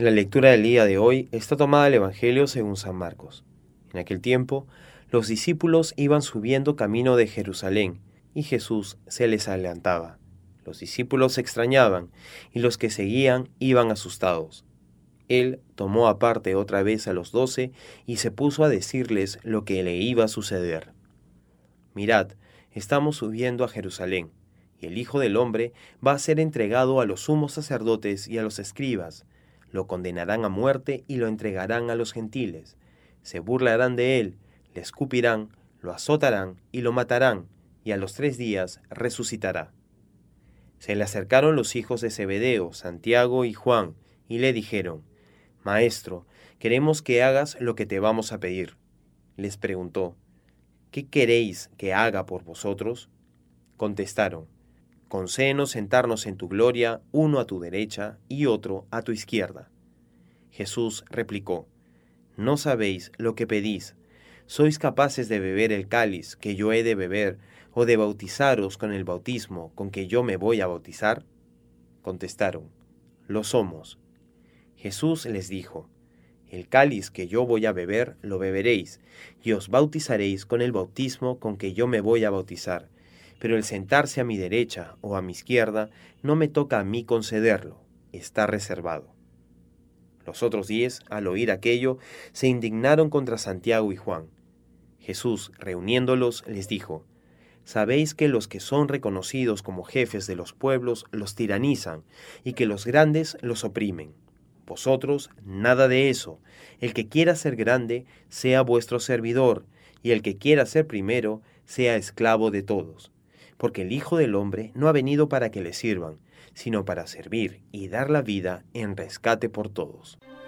La lectura del día de hoy está tomada del Evangelio según San Marcos. En aquel tiempo, los discípulos iban subiendo camino de Jerusalén, y Jesús se les adelantaba. Los discípulos se extrañaban, y los que seguían iban asustados. Él tomó aparte otra vez a los 12 y se puso a decirles lo que le iba a suceder. Mirad, estamos subiendo a Jerusalén, y el Hijo del Hombre va a ser entregado a los sumos sacerdotes y a los escribas. Lo condenarán a muerte y lo entregarán a los gentiles. Se burlarán de él, le escupirán, lo azotarán y lo matarán, y a los 3 días resucitará. Se le acercaron los hijos de Zebedeo, Santiago y Juan, y le dijeron: Maestro, queremos que hagas lo que te vamos a pedir. Les preguntó: ¿Qué queréis que haga por vosotros? Contestaron: concédenos sentarnos en tu gloria, uno a tu derecha y otro a tu izquierda. Jesús replicó: no sabéis lo que pedís. ¿Sois capaces de beber el cáliz que yo he de beber, o de bautizaros con el bautismo con que yo me voy a bautizar? Contestaron: lo somos. Jesús les dijo: el cáliz que yo voy a beber lo beberéis, y os bautizaréis con el bautismo con que yo me voy a bautizar. Pero el sentarse a mi derecha o a mi izquierda no me toca a mí concederlo, está reservado. Los otros 10, al oír aquello, se indignaron contra Santiago y Juan. Jesús, reuniéndolos, les dijo: sabéis que los que son reconocidos como jefes de los pueblos los tiranizan, y que los grandes los oprimen. Vosotros, nada de eso. El que quiera ser grande, sea vuestro servidor, y el que quiera ser primero, sea esclavo de todos. Porque el Hijo del Hombre no ha venido para que le sirvan, sino para servir y dar la vida en rescate por todos.